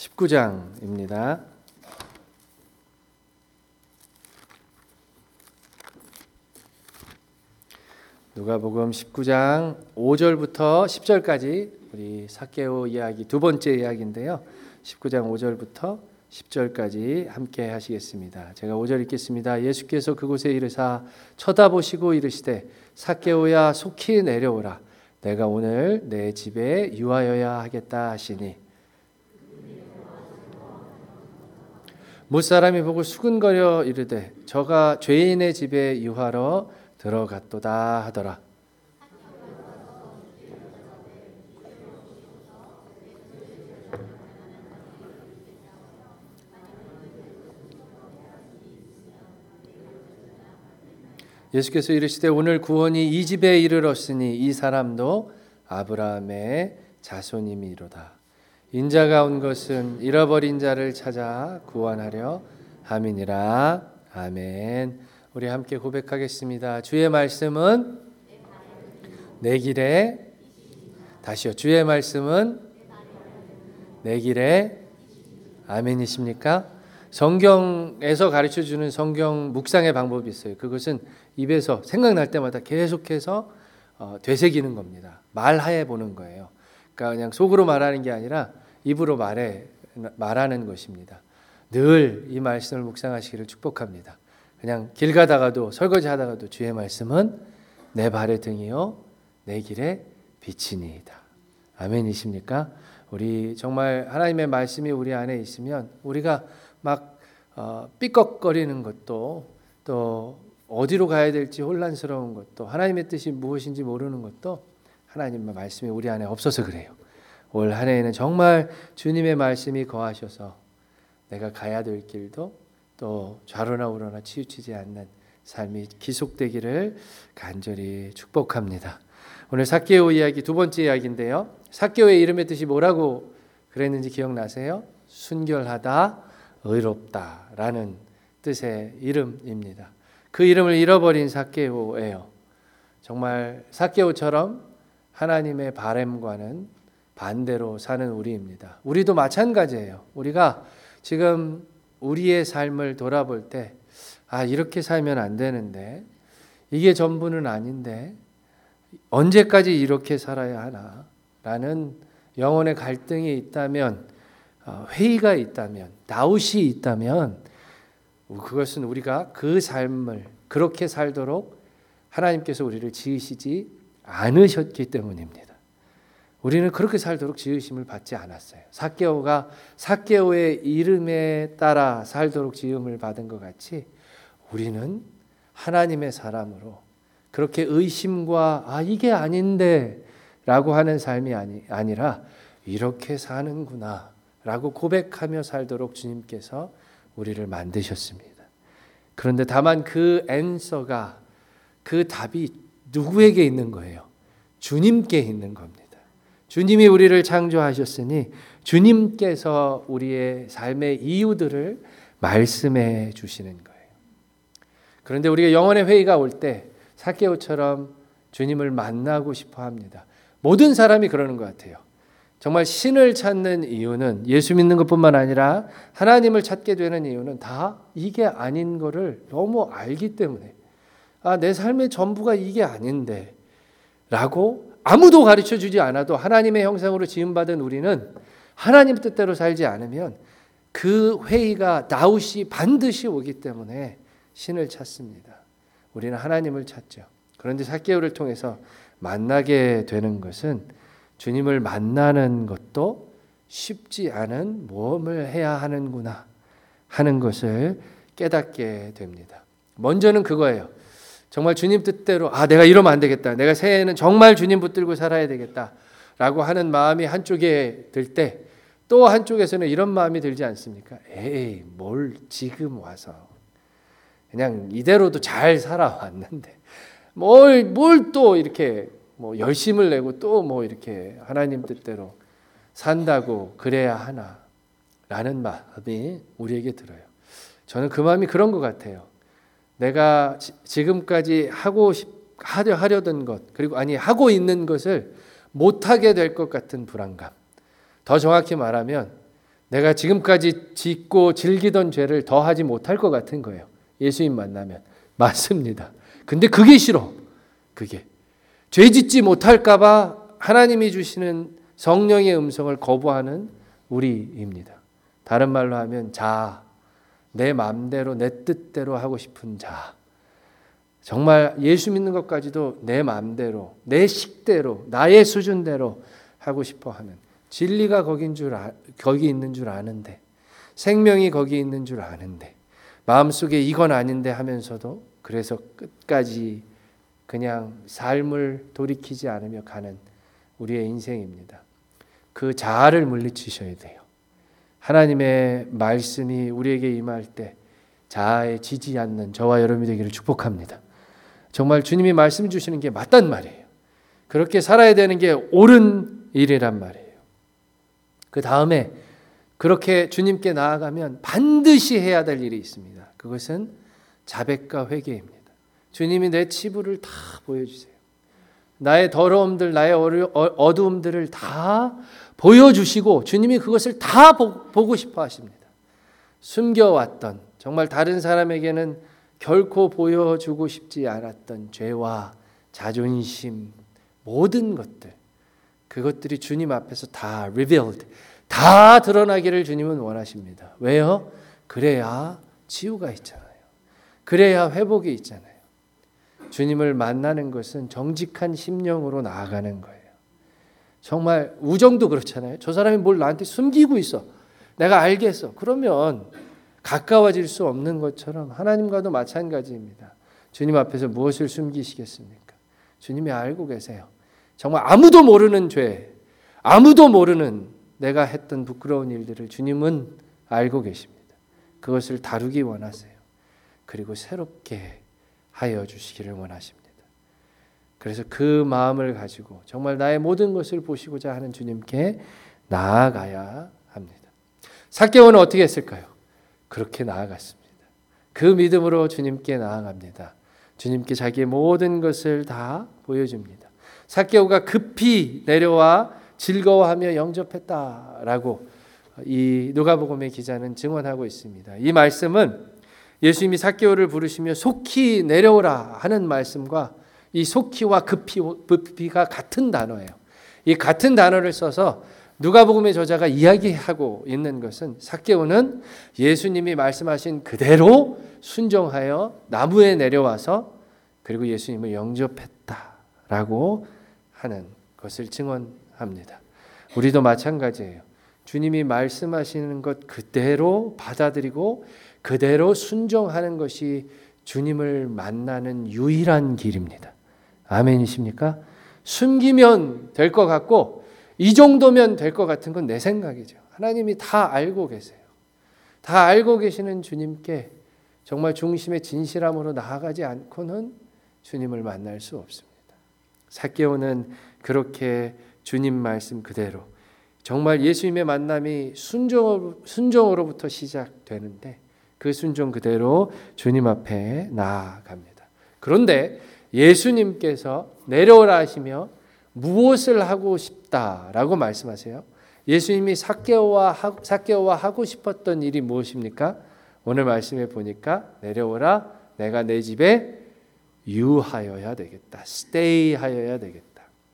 19장입니다. 누가복음 19장 5절부터 10절까지 우리 삭개오 이야기 두 번째 이야기인데요. 19장 5절부터 10절까지 함께 하시겠습니다. 제가 5절 읽겠습니다. 예수께서 그곳에 이르사 쳐다보시고 이르시되 삭개오야 속히 내려오라. 내가 오늘 내 집에 유하여야 하겠다 하시니 못사람이 보고 수근거려 이르되 저가 죄인의 집에 유하러 들어갔도다 하더라. 예수께서 이르시되 오늘 구원이 이 집에 이르렀으니 이 사람도 아브라함의 자손임이로다. 인자가 온 것은 잃어버린 자를 찾아 구원하려 함이니라. 아멘. 우리 함께 고백하겠습니다. 주의 말씀은 내 길에, 다시요. 주의 말씀은 내 길에, 아멘이십니까? 성경에서 가르쳐주는 성경 묵상의 방법이 있어요. 그것은 입에서 생각날 때마다 계속해서 되새기는 겁니다. 말하에 보는 거예요. 그러니까 그냥 속으로 말하는 게 아니라 입으로 말하는 것입니다. 늘 이 말씀을 묵상하시기를 축복합니다. 그냥 길 가다가도 설거지 하다가도 주의 말씀은 내 발의 등이요 내 길의 빛이니이다. 아멘이십니까? 우리 정말 하나님의 말씀이 우리 안에 있으면 우리가 막 삐걱거리는 것도 또 어디로 가야 될지 혼란스러운 것도 하나님의 뜻이 무엇인지 모르는 것도 하나님의 말씀이 우리 안에 없어서 그래요. 올 한 해에는 정말 주님의 말씀이 거하셔서 내가 가야 될 길도 또 좌로나 우로나 치우치지 않는 삶이 기속되기를 간절히 축복합니다. 오늘 삭개오 이야기 두 번째 이야기인데요. 삭개오의 이름의 뜻이 뭐라고 그랬는지 기억나세요? 순결하다, 의롭다라는 뜻의 이름입니다. 그 이름을 잃어버린 삭개오예요. 정말 삭개오처럼 하나님의 바램과는 반대로 사는 우리입니다. 우리도 마찬가지예요. 우리가 지금 우리의 삶을 돌아볼 때 이렇게 살면 안 되는데 이게 전부는 아닌데 언제까지 이렇게 살아야 하나 라는 영혼의 갈등이 있다면 회의가 있다면 다웃이 있다면 그것은 우리가 그 삶을 그렇게 살도록 하나님께서 우리를 지으시지 않으셨기 때문입니다. 우리는 그렇게 살도록 지으심을 받지 않았어요. 삭개오가 삭개오의 이름에 따라 살도록 지음을 받은 것 같이 우리는 하나님의 사람으로 그렇게 의심과 이게 아닌데 라고 하는 삶이 아니라 이렇게 사는구나 라고 고백하며 살도록 주님께서 우리를 만드셨습니다. 그런데 다만 그 앤서가 그 답이 누구에게 있는 거예요? 주님께 있는 겁니다. 주님이 우리를 창조하셨으니 주님께서 우리의 삶의 이유들을 말씀해 주시는 거예요. 그런데 우리가 영혼의 회의가 올 때 삭개오처럼 주님을 만나고 싶어 합니다. 모든 사람이 그러는 것 같아요. 정말 신을 찾는 이유는 예수 믿는 것뿐만 아니라 하나님을 찾게 되는 이유는 다 이게 아닌 거를 너무 알기 때문에 내 삶의 전부가 이게 아닌데 라고 아무도 가르쳐주지 않아도 하나님의 형상으로 지음받은 우리는 하나님 뜻대로 살지 않으면 그 회의가 다웃이 반드시 오기 때문에 신을 찾습니다. 우리는 하나님을 찾죠. 그런데 삭개오를 통해서 만나게 되는 것은 주님을 만나는 것도 쉽지 않은 모험을 해야 하는구나 하는 것을 깨닫게 됩니다. 먼저는 그거예요. 정말 주님 뜻대로 내가 이러면 안 되겠다. 내가 새해에는 정말 주님 붙들고 살아야 되겠다 라고 하는 마음이 한쪽에 들 때 또 한쪽에서는 이런 마음이 들지 않습니까? 뭘 지금 와서 그냥 이대로도 잘 살아왔는데 뭘 또 이렇게 열심을 내고 또 이렇게 하나님 뜻대로 산다고 그래야 하나 라는 마음이 우리에게 들어요. 저는 그 마음이 그런 것 같아요. 내가 지금까지 하려던 것 그리고 하고 있는 것을 못하게 될 것 같은 불안감. 더 정확히 말하면 내가 지금까지 짓고 즐기던 죄를 더 하지 못할 것 같은 거예요. 예수님 만나면. 맞습니다. 근데 그게 싫어. 그게. 죄 짓지 못할까 봐 하나님이 주시는 성령의 음성을 거부하는 우리입니다. 다른 말로 하면 자, 내 마음대로 내 뜻대로 하고 싶은 자. 정말 예수 믿는 것까지도 내 마음대로 내 식대로 나의 수준대로 하고 싶어 하는, 진리가 거기 있는 줄 아는데, 생명이 거기 있는 줄 아는데 마음속에 이건 아닌데 하면서도 그래서 끝까지 그냥 삶을 돌이키지 않으며 가는 우리의 인생입니다. 그 자아를 물리치셔야 돼요. 하나님의 말씀이 우리에게 임할 때 자아에 지지 않는 저와 여러분이 되기를 축복합니다. 정말 주님이 말씀 주시는 게 맞단 말이에요. 그렇게 살아야 되는 게 옳은 일이란 말이에요. 그 다음에 그렇게 주님께 나아가면 반드시 해야 될 일이 있습니다. 그것은 자백과 회개입니다. 주님이 내 치부를 다 보여주세요. 나의 더러움들, 나의 어두움들을 다 보여주시고 주님이 그것을 다 보고 싶어 하십니다. 숨겨왔던, 정말 다른 사람에게는 결코 보여주고 싶지 않았던 죄와 자존심, 모든 것들, 그것들이 주님 앞에서 다 revealed, 다 드러나기를 주님은 원하십니다. 왜요? 그래야 치유가 있잖아요. 그래야 회복이 있잖아요. 주님을 만나는 것은 정직한 심령으로 나아가는 거예요. 정말 우정도 그렇잖아요. 저 사람이 뭘 나한테 숨기고 있어. 내가 알겠어. 그러면 가까워질 수 없는 것처럼 하나님과도 마찬가지입니다. 주님 앞에서 무엇을 숨기시겠습니까? 주님이 알고 계세요. 정말 아무도 모르는 죄, 아무도 모르는 내가 했던 부끄러운 일들을 주님은 알고 계십니다. 그것을 다루기 원하세요. 그리고 새롭게 하여 주시기를 원하십니다. 그래서 그 마음을 가지고 정말 나의 모든 것을 보시고자 하는 주님께 나아가야 합니다. 삭개오는 어떻게 했을까요? 그렇게 나아갔습니다. 그 믿음으로 주님께 나아갑니다. 주님께 자기의 모든 것을 다 보여줍니다. 삭개오가 급히 내려와 즐거워하며 영접했다라고 이 누가복음의 기자는 증언하고 있습니다. 이 말씀은 예수님이 삭개오를 부르시며 속히 내려오라 하는 말씀과 이 속히와 급히가 같은 단어예요. 이 같은 단어를 써서 누가복음의 저자가 이야기하고 있는 것은 삭개오는 예수님이 말씀하신 그대로 순종하여 나무에 내려와서 그리고 예수님을 영접했다라고 하는 것을 증언합니다. 우리도 마찬가지예요. 주님이 말씀하시는 것 그대로 받아들이고 그대로 순종하는 것이 주님을 만나는 유일한 길입니다. 아멘이십니까? 숨기면 될 것 같고 이 정도면 될 것 같은 건 내 생각이죠. 하나님이 다 알고 계세요. 다 알고 계시는 주님께 정말 중심의 진실함으로 나아가지 않고는 주님을 만날 수 없습니다. 삭개오는 그렇게 주님 말씀 그대로 정말 예수님의 만남이 순종으로부터 시작되는데 그 순종 그대로 주님 앞에 나아갑니다. 그런데 예수님께서 내려오라 하시며 무엇을 하고 싶다라고 말씀하세요? 예수님이 삭개오와 하고 싶었던 일이 무엇입니까? 오늘 말씀에 보니까 내려오라, 내가 내 집에 유하여야 되겠다. stay 하여야 되겠다.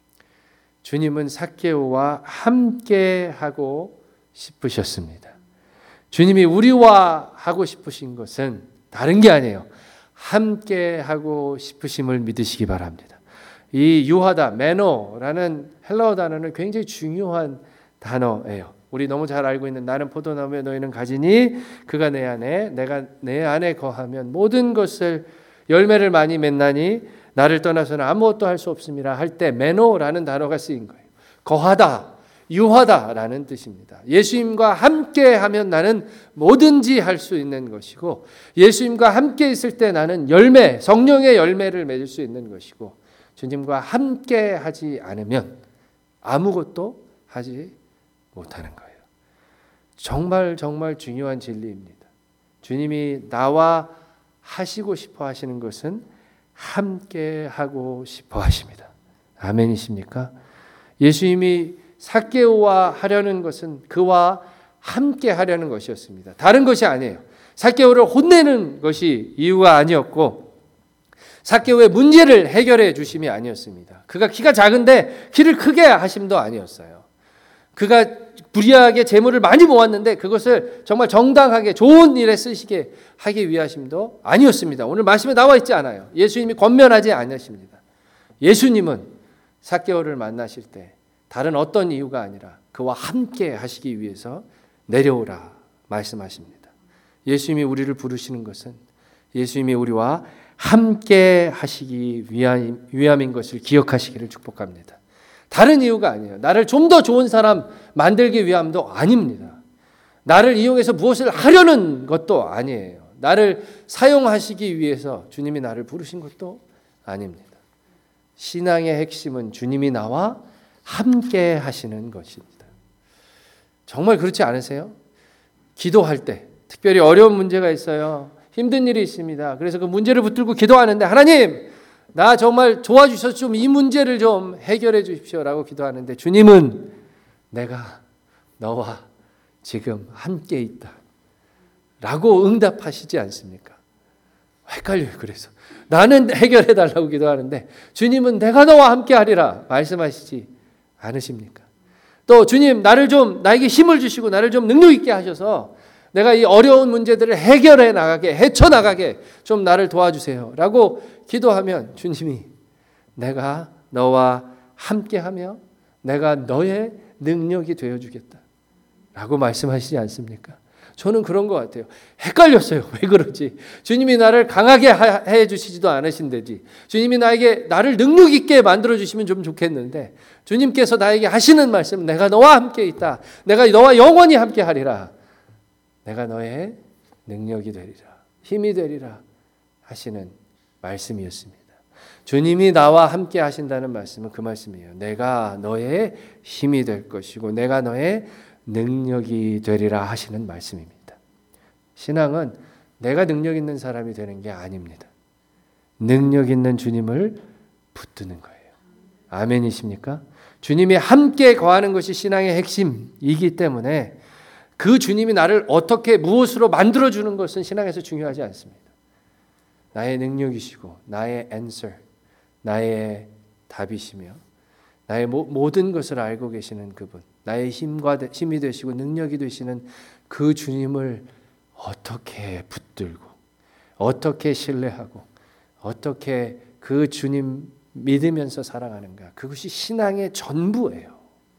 주님은 삭개오와 함께 하고 싶으셨습니다. 주님이 우리와 하고 싶으신 것은 다른 게 아니에요. 함께 하고 싶으심을 믿으시기 바랍니다. 이 유하다, 매너라는 헬라어 단어는 굉장히 중요한 단어예요. 우리 너무 잘 알고 있는 나는 포도나무에 너희는 가지니 그가 내 안에 내가 내 안에 거하면 모든 것을 열매를 많이 맺나니 나를 떠나서는 아무것도 할 수 없음이라 할 때 매너라는 단어가 쓰인 거예요. 거하다, 유하다라는 뜻입니다. 예수님과 함께 하면 나는 뭐든지 할 수 있는 것이고 예수님과 함께 있을 때 나는 열매, 성령의 열매를 맺을 수 있는 것이고 주님과 함께 하지 않으면 아무것도 하지 못하는 거예요. 정말 중요한 진리입니다. 주님이 나와 하시고 싶어 하시는 것은 함께 하고 싶어 하십니다. 아멘이십니까? 예수님이 삭개오와 하려는 것은 그와 함께 하려는 것이었습니다. 다른 것이 아니에요. 삭개오를 혼내는 것이 이유가 아니었고 삭개오의 문제를 해결해 주심이 아니었습니다. 그가 키가 작은데 키를 크게 하심도 아니었어요. 그가 불의하게 재물을 많이 모았는데 그것을 정말 정당하게 좋은 일에 쓰시게 하기 위하심도 아니었습니다. 오늘 말씀에 나와 있지 않아요. 예수님이 권면하지 않으십니다. 예수님은 삭개오를 만나실 때 다른 어떤 이유가 아니라 그와 함께 하시기 위해서 내려오라 말씀하십니다. 예수님이 우리를 부르시는 것은 예수님이 우리와 함께 하시기 위함인 것을 기억하시기를 축복합니다. 다른 이유가 아니에요. 나를 좀 더 좋은 사람 만들기 위함도 아닙니다. 나를 이용해서 무엇을 하려는 것도 아니에요. 나를 사용하시기 위해서 주님이 나를 부르신 것도 아닙니다. 신앙의 핵심은 주님이 나와 함께 하시는 것입니다. 정말 그렇지 않으세요? 기도할 때 특별히 어려운 문제가 있어요. 힘든 일이 있습니다. 그래서 그 문제를 붙들고 기도하는데 하나님 나 정말 도와주셔서 좀 이 문제를 좀 해결해 주십시오라고 기도하는데 주님은 내가 너와 지금 함께 있다 라고 응답하시지 않습니까? 헷갈려요. 그래서 나는 해결해 달라고 기도하는데 주님은 내가 너와 함께 하리라 말씀하시지 않으십니까? 또 주님 나에게 힘을 주시고 나를 좀 능력 있게 하셔서 내가 이 어려운 문제들을 해결해 나가게 헤쳐나가게 좀 나를 도와주세요 라고 기도하면 주님이 내가 너와 함께하며 내가 너의 능력이 되어주겠다 라고 말씀하시지 않습니까? 저는 그런 것 같아요. 헷갈렸어요. 왜 그러지? 주님이 나를 강하게 해주시지도 않으신데지 주님이 나를 능력 있게 만들어주시면 좀 좋겠는데 주님께서 나에게 하시는 말씀은 내가 너와 함께 있다. 내가 너와 영원히 함께 하리라. 내가 너의 능력이 되리라. 힘이 되리라 하시는 말씀이었습니다. 주님이 나와 함께 하신다는 말씀은 그 말씀이에요. 내가 너의 힘이 될 것이고 내가 너의 능력이 되리라 하시는 말씀입니다. 신앙은 내가 능력 있는 사람이 되는 게 아닙니다. 능력 있는 주님을 붙드는 거예요. 아멘이십니까? 주님이 함께 거하는 것이 신앙의 핵심이기 때문에 그 주님이 나를 어떻게 무엇으로 만들어주는 것은 신앙에서 중요하지 않습니다. 나의 능력이시고 나의 answer, 나의 답이시며 나의 모든 것을 알고 계시는 그분, 나의 힘이 되시고 능력이 되시는 그 주님을 어떻게 붙들고 어떻게 신뢰하고 어떻게 그 주님 믿으면서 살아가는가, 그것이 신앙의 전부예요.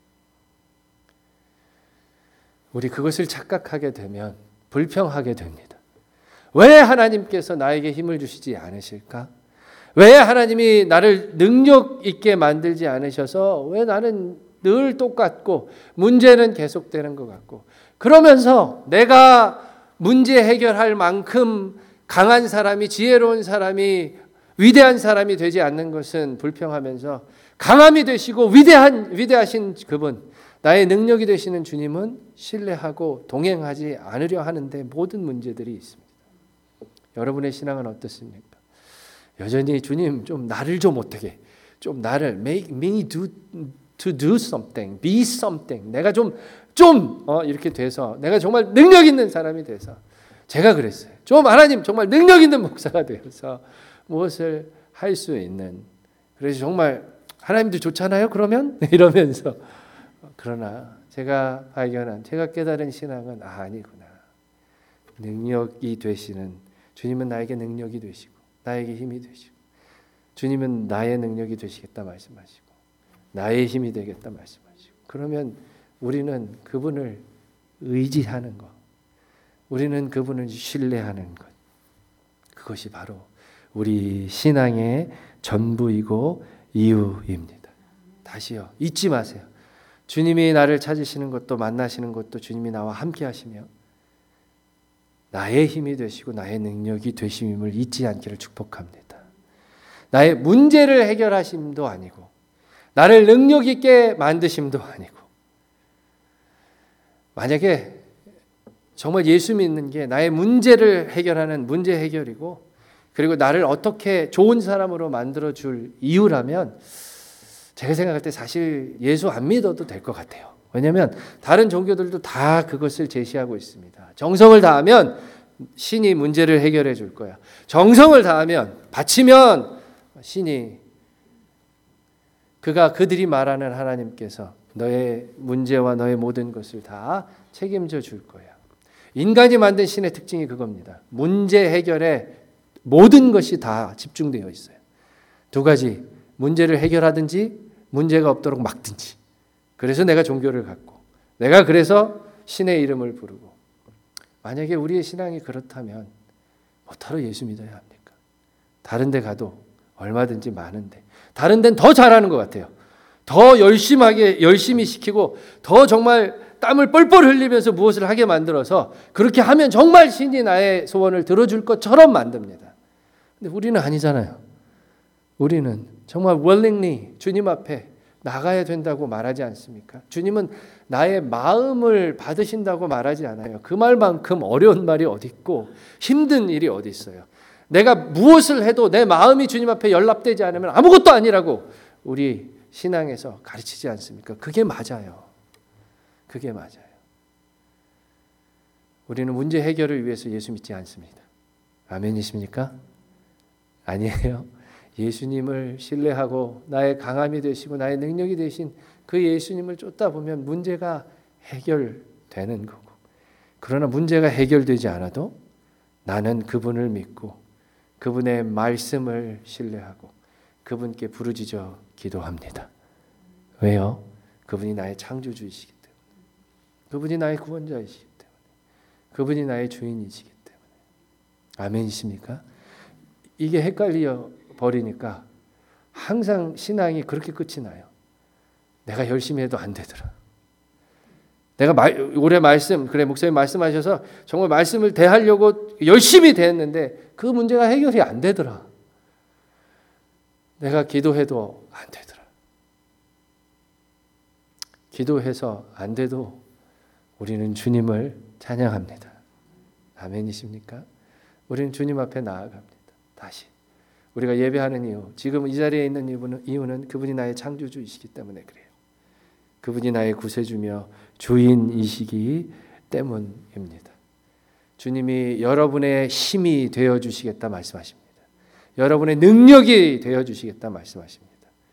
우리 그것을 착각하게 되면 불평하게 됩니다. 왜 하나님께서 나에게 힘을 주시지 않으실까? 왜 하나님이 나를 능력 있게 만들지 않으셔서 왜 나는 늘 똑같고 문제는 계속되는 것 같고, 그러면서 내가 문제 해결할 만큼 강한 사람이, 지혜로운 사람이, 위대한 사람이 되지 않는 것은 불평하면서 강함이 되시고 위대하신 그분, 나의 능력이 되시는 주님은 신뢰하고 동행하지 않으려 하는데 모든 문제들이 있습니다. 여러분의 신앙은 어떻습니까? 여전히 주님 좀 나를 좀 어떻게, 좀 나를 make me to do something, be something. 내가 좀 이렇게 돼서 내가 정말 능력 있는 사람이 돼서, 제가 그랬어요. 좀 하나님 정말 능력 있는 목사가 되어서 무엇을 할 수 있는, 그래서 정말 하나님도 좋잖아요. 그러면 이러면서, 그러나 제가 깨달은 신앙은 아니구나. 능력이 되시는 주님은 나에게 능력이 되시고 나에게 힘이 되시고, 주님은 나의 능력이 되시겠다 말씀하시고 나의 힘이 되겠다 말씀하시고, 그러면 우리는 그분을 의지하는 것, 우리는 그분을 신뢰하는 것, 그것이 바로 우리 신앙의 전부이고 이유입니다. 다시요, 잊지 마세요. 주님이 나를 찾으시는 것도 만나시는 것도 주님이 나와 함께 하시며 나의 힘이 되시고 나의 능력이 되심임을 잊지 않기를 축복합니다. 나의 문제를 해결하심도 아니고 나를 능력 있게 만드심도 아니고, 만약에 정말 예수 믿는 게 나의 문제를 해결하는 문제 해결이고, 그리고 나를 어떻게 좋은 사람으로 만들어줄 이유라면 제가 생각할 때 사실 예수 안 믿어도 될 것 같아요. 왜냐하면 다른 종교들도 다 그것을 제시하고 있습니다. 정성을 다하면 신이 문제를 해결해 줄 거야. 정성을 다하면, 바치면 신이, 그들이 말하는 하나님께서 너의 문제와 너의 모든 것을 다 책임져 줄 거야. 인간이 만든 신의 특징이 그겁니다. 문제 해결에 모든 것이 다 집중되어 있어요. 두 가지, 문제를 해결하든지 문제가 없도록 막든지. 그래서 내가 종교를 갖고, 내가 그래서 신의 이름을 부르고. 만약에 우리의 신앙이 그렇다면 뭐하러 예수 믿어야 합니까? 다른 데 가도 얼마든지 많은데, 다른 데는 더 잘하는 것 같아요. 더 열심히 시키고 더 정말 땀을 뻘뻘 흘리면서 무엇을 하게 만들어서 그렇게 하면 정말 신이 나의 소원을 들어줄 것처럼 만듭니다. 근데 우리는 아니잖아요. 우리는 정말 willingly 주님 앞에 나가야 된다고 말하지 않습니까? 주님은 나의 마음을 받으신다고 말하지 않아요. 그 말만큼 어려운 말이 어디 있고 힘든 일이 어디 있어요. 내가 무엇을 해도 내 마음이 주님 앞에 연락되지 않으면 아무것도 아니라고 우리 신앙에서 가르치지 않습니까? 그게 맞아요. 그게 맞아요. 우리는 문제 해결을 위해서 예수 믿지 않습니다. 아멘이십니까? 아니에요. 예수님을 신뢰하고 나의 강함이 되시고 나의 능력이 되신 그 예수님을 쫓다 보면 문제가 해결되는 거고, 그러나 문제가 해결되지 않아도 나는 그분을 믿고 그분의 말씀을 신뢰하고 그분께 부르짖어 기도합니다. 왜요? 그분이 나의 창조주이시기 때문에, 그분이 나의 구원자이시기 때문에, 그분이 나의 주인이시기 때문에. 아멘이십니까? 이게 헷갈려 버리니까 항상 신앙이 그렇게 끝이 나요. 내가 열심히 해도 안 되더라. 내가 올해 목사님 말씀하셔서 정말 말씀을 대하려고 열심히 대했는데 그 문제가 해결이 안 되더라. 내가 기도해도 안 되더라. 기도해서 안 돼도 우리는 주님을 찬양합니다. 아멘이십니까? 우리는 주님 앞에 나아갑니다. 다시 우리가 예배하는 이유, 지금 이 자리에 있는 이유는 그분이 나의 창조주이시기 때문에 그래요. 그분이 나의 구세주며 주인이시기 때문입니다. 주님이 여러분의 힘이 되어주시겠다 말씀하십니다. 여러분의 능력이 되어주시겠다 말씀하십니다.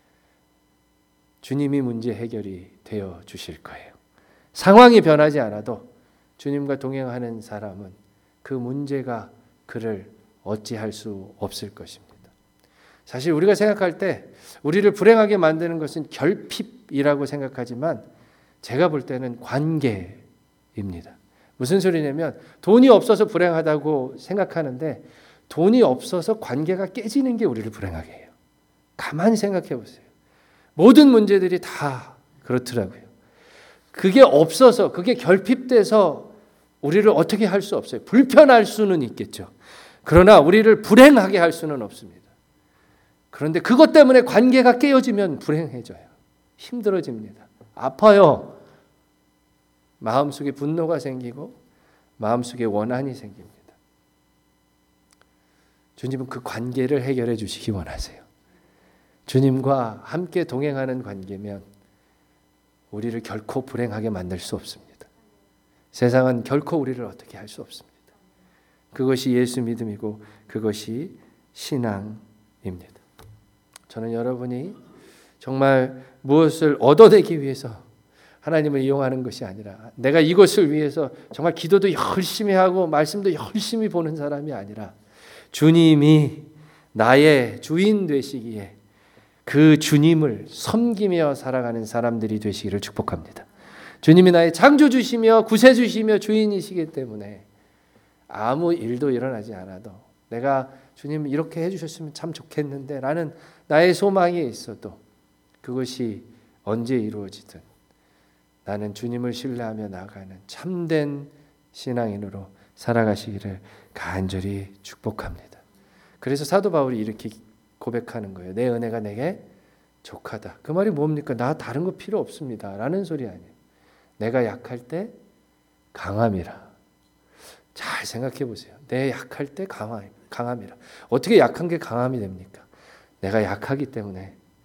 주님이 문제 해결이 되어주실 거예요. 상황이 변하지 않아도 주님과 동행하는 사람은 그 문제가 그를 어찌할 수 없을 것입니다. 사실 우리가 생각할 때 우리를 불행하게 만드는 것은 결핍이라고 생각하지만 제가 볼 때는 관계입니다. 무슨 소리냐면 돈이 없어서 불행하다고 생각하는데 돈이 없어서 관계가 깨지는 게 우리를 불행하게 해요. 가만히 생각해 보세요. 모든 문제들이 다 그렇더라고요. 그게 없어서, 그게 결핍돼서 우리를 어떻게 할 수 없어요. 불편할 수는 있겠죠. 그러나 우리를 불행하게 할 수는 없습니다. 그런데 그것 때문에 관계가 깨어지면 불행해져요. 힘들어집니다. 아파요. 마음속에 분노가 생기고 마음속에 원한이 생깁니다. 주님은 그 관계를 해결해 주시기 원하세요. 주님과 함께 동행하는 관계면 우리를 결코 불행하게 만들 수 없습니다. 세상은 결코 우리를 어떻게 할 수 없습니다. 그것이 예수 믿음이고 그것이 신앙입니다. 저는 여러분이 정말 무엇을 얻어내기 위해서 하나님을 이용하는 것이 아니라, 내가 이것을 위해서 정말 기도도 열심히 하고 말씀도 열심히 보는 사람이 아니라 주님이 나의 주인 되시기에 그 주님을 섬기며 살아가는 사람들이 되시기를 축복합니다. 주님이 나의 창조주시며 구세주시며 주인이시기 때문에 아무 일도 일어나지 않아도 내가 주님 이렇게 해주셨으면 참 좋겠는데 라는 나의 소망이 있어도 그것이 언제 이루어지든 나는 주님을 신뢰하며 나아가는 참된 신앙인으로 살아가시기를 간절히 축복합니다. 그래서 사도 바울이 이렇게 고백하는 거예요. 내 은혜가 내게 족하다. 그 말이 뭡니까? 나 다른 거 필요 없습니다 라는 소리 아니에요. 내가 약할 때 강함이라. 잘 생각해 보세요. 내 약할 때 강함이라. 어떻게 약한 게 강함이 됩니까? 내가 약하기 때문에,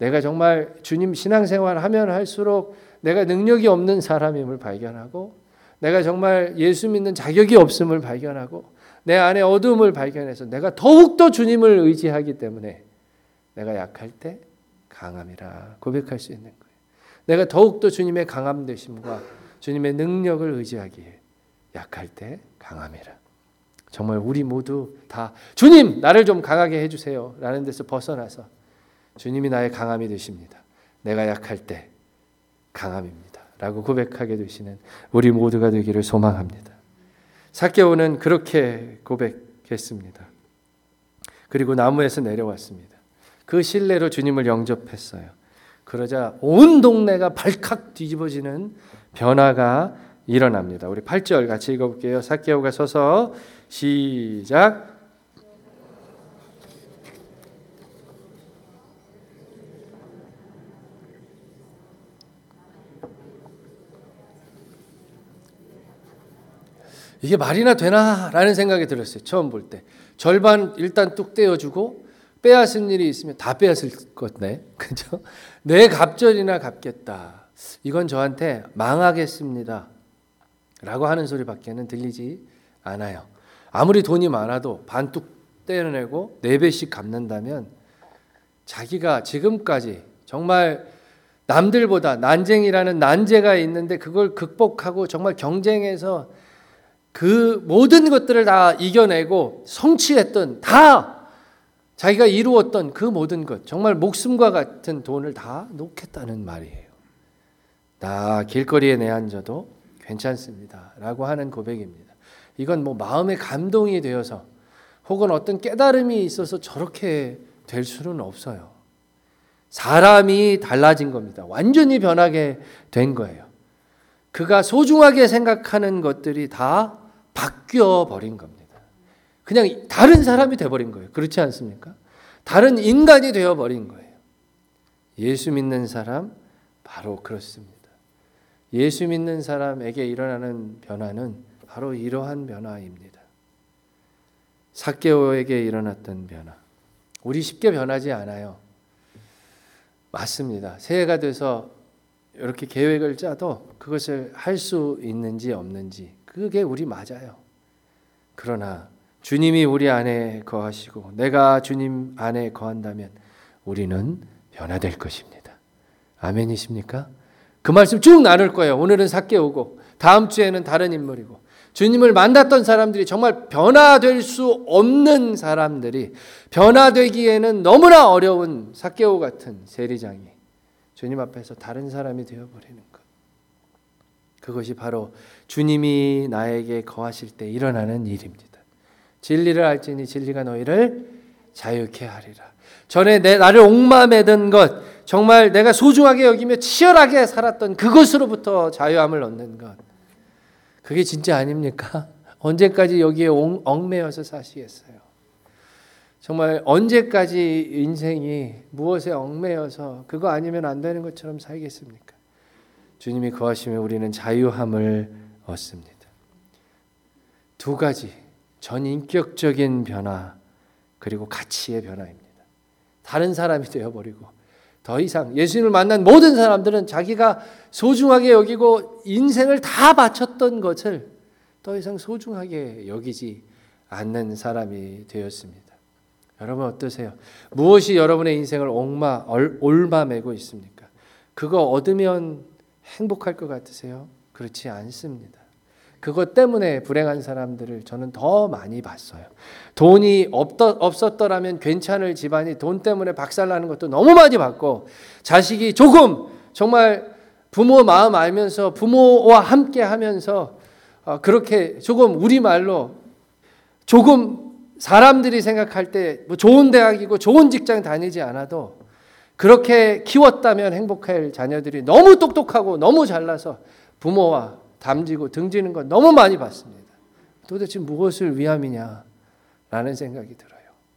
내가 정말 주님 신앙생활 하면 할수록 내가 능력이 없는 사람임을 발견하고 내가 정말 예수 믿는 자격이 없음을 발견하고 내 안에 어두움을 발견해서 내가 더욱더 주님을 의지하기 때문에 내가 약할 때 강함이라 고백할 수 있는 거예요. 내가 더욱더 주님의 강함 되심과 주님의 능력을 의지하기에 약할 때 강함이라. 정말 우리 모두 다 주님 나를 좀 강하게 해주세요 라는 데서 벗어나서 주님이 나의 강함이 되십니다. 내가 약할 때 강함입니다 라고 고백하게 되시는 우리 모두가 되기를 소망합니다. 삭개오는 그렇게 고백했습니다. 그리고 나무에서 내려왔습니다. 그 신뢰로 주님을 영접했어요. 그러자 온 동네가 발칵 뒤집어지는 변화가 일어납니다. 우리 8절 같이 읽어볼게요. 삭개오가 서서 시작. 이게 말이나 되나라는 생각이 들었어요. 처음 볼 때. 절반 일단 뚝 떼어주고 빼앗은 일이 있으면 다 빼앗을 건데, 그죠? 내 갑절이나 갚겠다. 이건 저한테 망하겠습니다 라고 하는 소리밖에는 들리지 않아요. 아무리 돈이 많아도 반뚝 떼어내고 4배씩 갚는다면 자기가 지금까지 정말 남들보다 난쟁이라는 난제가 있는데 그걸 극복하고 정말 경쟁해서 그 모든 것들을 다 이겨내고 성취했던 다 자기가 이루었던 그 모든 것 정말 목숨과 같은 돈을 다 놓겠다는 말이에요. 나 길거리에 내앉아도 괜찮습니다 라고 하는 고백입니다. 이건 뭐 마음의 감동이 되어서 혹은 어떤 깨달음이 있어서 저렇게 될 수는 없어요. 사람이 달라진 겁니다. 완전히 변하게 된 거예요. 그가 소중하게 생각하는 것들이 다 바뀌어 버린 겁니다. 그냥 다른 사람이 되어버린 거예요. 그렇지 않습니까? 다른 인간이 되어버린 거예요. 예수 믿는 사람 바로 그렇습니다. 예수 믿는 사람에게 일어나는 변화는 바로 이러한 변화입니다. 삭개오에게 일어났던 변화. 우리 쉽게 변하지 않아요. 맞습니다. 새해가 돼서 이렇게 계획을 짜도 그것을 할 수 있는지 없는지 그게 우리 맞아요. 그러나 주님이 우리 안에 거하시고 내가 주님 안에 거한다면 우리는 변화될 것입니다. 아멘이십니까? 그 말씀 쭉 나눌 거예요. 오늘은 삭개오고 다음 주에는 다른 인물이고 주님을 만났던 사람들이 정말 변화될 수 없는 사람들이 변화되기에는 너무나 어려운 삭개오 같은 세리장이 주님 앞에서 다른 사람이 되어버리는 것. 그것이 바로 주님이 나에게 거하실 때 일어나는 일입니다. 진리를 알지니 진리가 너희를 자유케 하리라. 전에 나를 옥마매던 것, 정말 내가 소중하게 여기며 치열하게 살았던 그것으로부터 자유함을 얻는 것. 그게 진짜 아닙니까? 언제까지 여기에 얽매여서 사시겠어요? 정말 언제까지 인생이 무엇에 얽매여서 그거 아니면 안 되는 것처럼 살겠습니까? 주님이 거하시면 우리는 자유함을 얻습니다. 두 가지 전인격적인 변화 그리고 가치의 변화입니다. 다른 사람이 되어버리고 더 이상 예수님을 만난 모든 사람들은 자기가 소중하게 여기고 인생을 다 바쳤던 것을 더 이상 소중하게 여기지 않는 사람이 되었습니다. 여러분 어떠세요? 무엇이 여러분의 인생을 올마매고 있습니까? 그거 얻으면 행복할 것 같으세요? 그렇지 않습니다. 그것 때문에 불행한 사람들을 저는 더 많이 봤어요. 돈이 없었더라면 괜찮을 집안이 돈 때문에 박살나는 것도 너무 많이 봤고, 자식이 조금 정말 부모 마음 알면서 부모와 함께 하면서 그렇게 조금 우리말로 조금 사람들이 생각할 때 뭐 좋은 대학이고 좋은 직장 다니지 않아도 그렇게 키웠다면 행복할 자녀들이 너무 똑똑하고 너무 잘나서 부모와 담지고 등지는 건 너무 많이 봤습니다. 도대체 무엇을 위함이냐라는 생각이 들어요.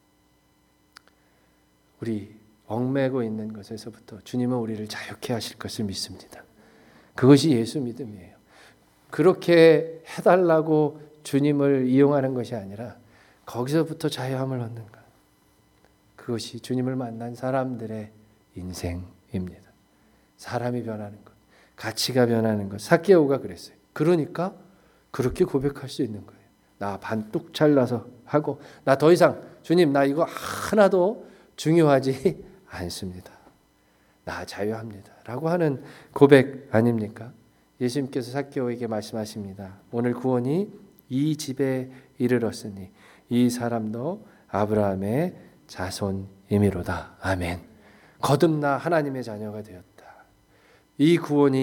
우리 얽매고 있는 것에서부터 주님은 우리를 자유케 하실 것을 믿습니다. 그것이 예수 믿음이에요. 그렇게 해달라고 주님을 이용하는 것이 아니라 거기서부터 자유함을 얻는 것. 그것이 주님을 만난 사람들의 인생입니다. 사람이 변하는 것, 가치가 변하는 것. 삭개오가 그랬어요. 그러니까 그렇게 고백할 수 있는 거예요. 나 반뚝 잘라서 하고, 나 더 이상 주님 나 이거 하나도 중요하지 않습니다. 나 자유합니다. 라고 하는 고백 아닙니까? 예수님께서 삭개오에게 말씀하십니다. 오늘 구원이 이 집에 이르렀으니 이 사람도 아브라함의 자손임이로다. 아멘. 거듭나 하나님의 자녀가 되었다. 이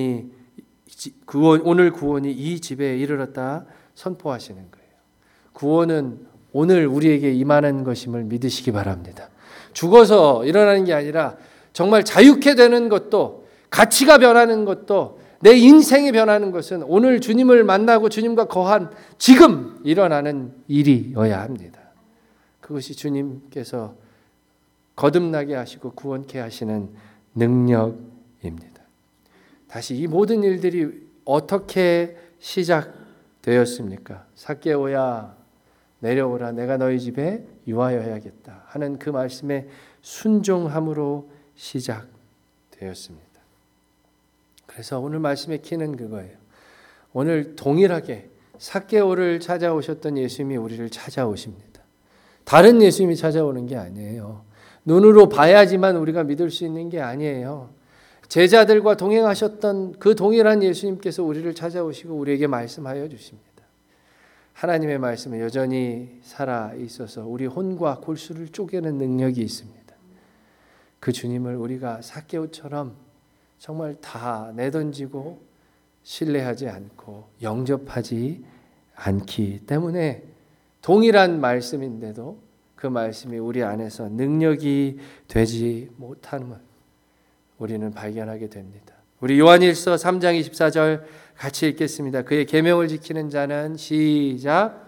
오늘 구원이 이 집에 이르렀다 선포하시는 거예요. 구원은 오늘 우리에게 임하는 것임을 믿으시기 바랍니다. 죽어서 일어나는 게 아니라 정말 자유케 되는 것도, 가치가 변하는 것도, 내 인생이 변하는 것은 오늘 주님을 만나고 주님과 거한 지금 일어나는 일이어야 합니다. 그것이 주님께서 거듭나게 하시고 구원케 하시는 능력입니다. 다시 이 모든 일들이 어떻게 시작되었습니까? 삭개오야 내려오라, 내가 너희 집에 유하여 해야겠다 하는 그 말씀에 순종함으로 시작되었습니다. 그래서 오늘 말씀의 키는 그거예요. 오늘 동일하게 삭개오를 찾아오셨던 예수님이 우리를 찾아오십니다. 다른 예수님이 찾아오는 게 아니에요. 눈으로 봐야지만 우리가 믿을 수 있는 게 아니에요. 제자들과 동행하셨던 그 동일한 예수님께서 우리를 찾아오시고 우리에게 말씀하여 주십니다. 하나님의 말씀은 여전히 살아 있어서 우리 혼과 골수를 쪼개는 능력이 있습니다. 그 주님을 우리가 삭개오처럼 정말 다 내던지고 신뢰하지 않고 영접하지 않기 때문에 동일한 말씀인데도 그 말씀이 우리 안에서 능력이 되지 못함을 우리는 발견하게 됩니다. 우리 요한일서 3장 24절 같이 읽겠습니다. 그의 계명을 지키는 자는 시작.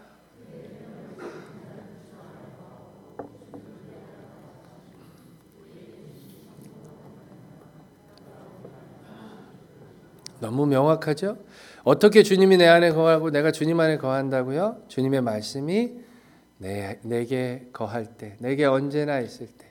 너무 명확하죠? 어떻게 주님이 내 안에 거하고 내가 주님 안에 거한다고요? 주님의 말씀이 내게 거할 때, 내게 언제나 있을 때.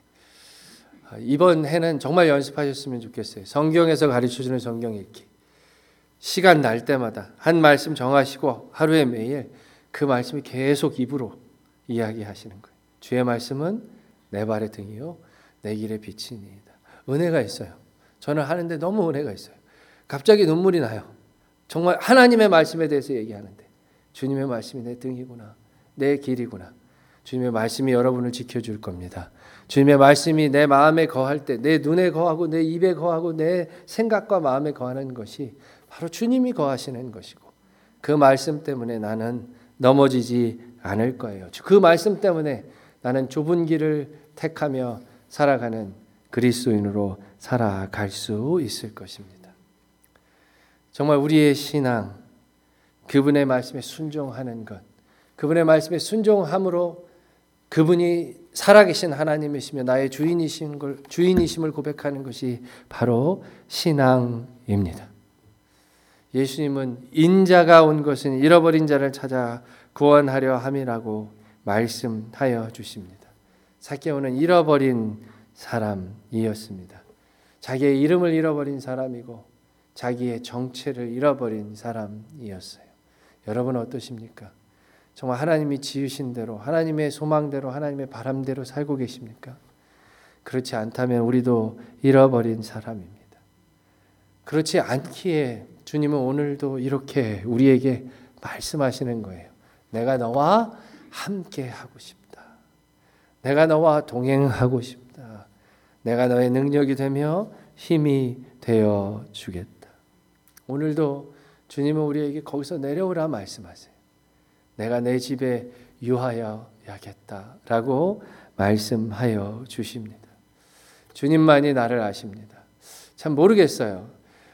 이번 해는 정말 연습하셨으면 좋겠어요. 성경에서 가르쳐주는 성경 읽기. 시간 날 때마다 한 말씀 정하시고 하루에 매일 그 말씀이 계속 입으로 이야기하시는 거예요. 주의 말씀은 내 발의 등이요 내 길의 빛이니이다. 은혜가 있어요. 저는 하는데 너무 은혜가 있어요. 갑자기 눈물이 나요. 정말 하나님의 말씀에 대해서 얘기하는데 주님의 말씀이 내 등이구나, 내 길이구나. 주님의 말씀이 여러분을 지켜줄 겁니다. 주님의 말씀이 내 마음에 거할 때, 내 눈에 거하고 내 입에 거하고 내 생각과 마음에 거하는 것이 바로 주님이 거하시는 것이고, 그 말씀 때문에 나는 넘어지지 않을 거예요. 그 말씀 때문에 나는 좁은 길을 택하며 살아가는 그리스도인으로 살아갈 수 있을 것입니다. 정말 우리의 신앙, 그분의 말씀에 순종하는 것, 그분의 말씀에 순종함으로 그분이 살아계신 하나님이시며 나의 주인이심을 고백하는 것이 바로 신앙입니다. 예수님은 인자가 온 것은 잃어버린 자를 찾아 구원하려 함이라고 말씀하여 주십니다. 삭개오는 잃어버린 사람이었습니다. 자기의 이름을 잃어버린 사람이고 자기의 정체를 잃어버린 사람이었어요. 여러분 어떠십니까? 정말 하나님이 지으신 대로, 하나님의 소망대로, 하나님의 바람대로 살고 계십니까? 그렇지 않다면 우리도 잃어버린 사람입니다. 그렇지 않기에 주님은 오늘도 이렇게 우리에게 말씀하시는 거예요. 내가 너와 함께 하고 싶다. 내가 너와 동행하고 싶다. 내가 너의 능력이 되며 힘이 되어 주겠다. 오늘도 주님은 우리에게 거기서 내려오라 말씀하세요. 내가 내 집에 유하여야겠다라고 말씀하여 주십니다. 주님만이 나를 아십니다. 참 모르겠어요.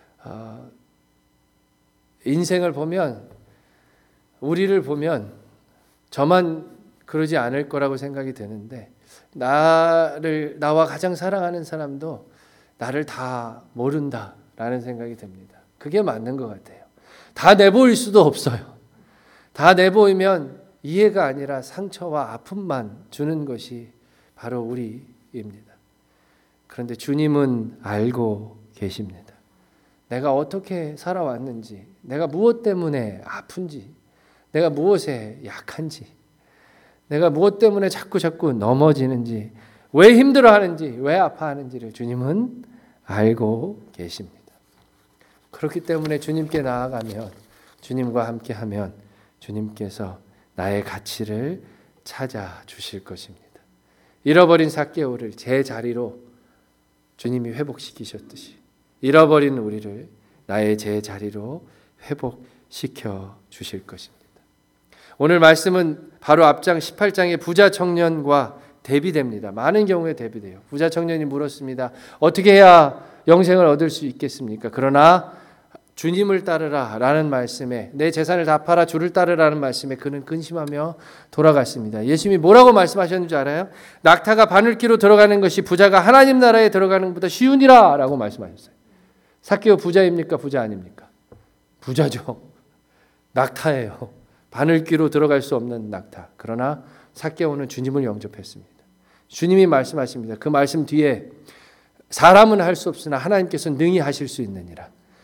인생을 보면, 우리를 보면 저만 그러지 않을 거라고 생각이 되는데, 나와 가장 사랑하는 사람도 나를 다 모른다라는 생각이 듭니다. 그게 맞는 것 같아요. 다 내보일 수도 없어요. 다 내보이면 이해가 아니라 상처와 아픔만 주는 것이 바로 우리입니다. 그런데 주님은 알고 계십니다. 내가 어떻게 살아왔는지, 내가 무엇 때문에 아픈지, 내가 무엇에 약한지, 내가 무엇 때문에 자꾸 넘어지는지, 왜 힘들어하는지, 왜 아파하는지를 주님은 알고 계십니다. 그렇기 때문에 주님께 나아가면, 주님과 함께하면 주님께서 나의 가치를 찾아주실 것입니다. 잃어버린 삭개오를 제 자리로 주님이 회복시키셨듯이 잃어버린 우리를 나의 제 자리로 회복시켜 주실 것입니다. 오늘 말씀은 바로 앞장 18장의 부자 청년과 대비됩니다. 많은 경우에 대비돼요. 부자 청년이 물었습니다. 어떻게 해야 영생을 얻을 수 있겠습니까? 그러나 주님을 따르라 라는 말씀에, 내 재산을 다 팔아 주를 따르라는 말씀에 그는 근심하며 돌아갔습니다. 예수님이 뭐라고 말씀하셨는지 알아요? 낙타가 바늘귀로 들어가는 것이 부자가 하나님 나라에 들어가는 것보다 쉬우니라 라고 말씀하셨어요. 삭개오 부자입니까? 부자 아닙니까? 부자죠. 낙타예요. 바늘귀로 들어갈 수 없는 낙타. 그러나 삭개오는 주님을 영접했습니다. 주님이 말씀하십니다. 그 말씀 뒤에 사람은 할 수 없으나 하나님께서 능히 하실 수 있느니라.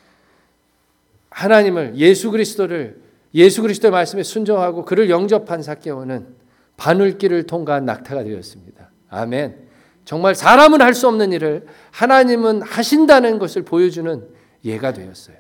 하나님을, 예수 그리스도의 말씀에 순종하고 그를 영접한 삭개오는 바늘길을 통과한 낙타가 되었습니다. 아멘. 정말 사람은 할 수 없는 일을 하나님은 하신다는 것을 보여주는 예가 되었어요.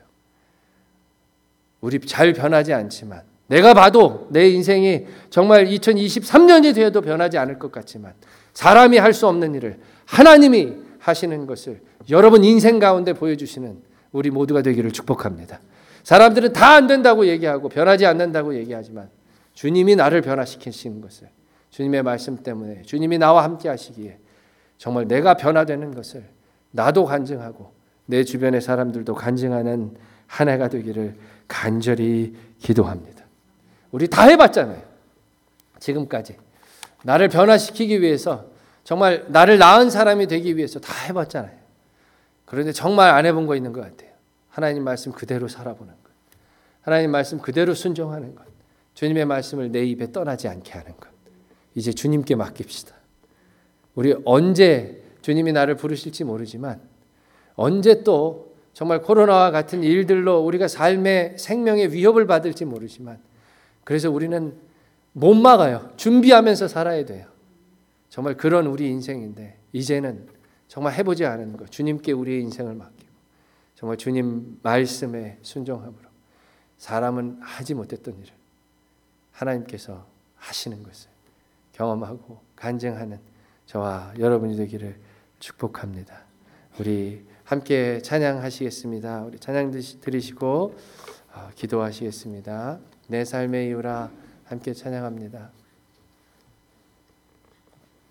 우리 잘 변하지 않지만, 내가 봐도 내 인생이 정말 2023년이 되어도 변하지 않을 것 같지만, 사람이 할 수 없는 일을 하나님이 하시는 것을 여러분 인생 가운데 보여주시는 우리 모두가 되기를 축복합니다. 사람들은 다 안 된다고 얘기하고 변하지 않는다고 얘기하지만 주님이 나를 변화시키시는 것을, 주님의 말씀 때문에 주님이 나와 함께 하시기에 정말 내가 변화되는 것을 나도 간증하고 내 주변의 사람들도 간증하는 한 해가 되기를 간절히 기도합니다. 우리 다 해봤잖아요. 지금까지 나를 변화시키기 위해서, 정말 나를 낳은 사람이 되기 위해서 다 해봤잖아요. 그런데 정말 안 해본 거 있는 것 같아요. 하나님 말씀 그대로 살아보는 것, 하나님 말씀 그대로 순종하는 것, 주님의 말씀을 내 입에 떠나지 않게 하는 것. 이제 주님께 맡깁시다. 우리 언제 주님이 나를 부르실지 모르지만, 언제 또 정말 코로나와 같은 일들로 우리가 삶의 생명의 위협을 받을지 모르지만, 그래서 우리는 못 막아요. 준비하면서 살아야 돼요. 정말 그런 우리 인생인데, 이제는 정말 해보지 않은 것, 주님께 우리의 인생을 맡기고 정말 주님 말씀에 순종함으로 사람은 하지 못했던 일을 하나님께서 하시는 것을 경험하고 간증하는 저와 여러분이 되기를 축복합니다. 우리 함께 찬양하시겠습니다. 우리 찬양 들으시고 기도하시겠습니다. 내 삶의 이유라 함께 찬양합니다.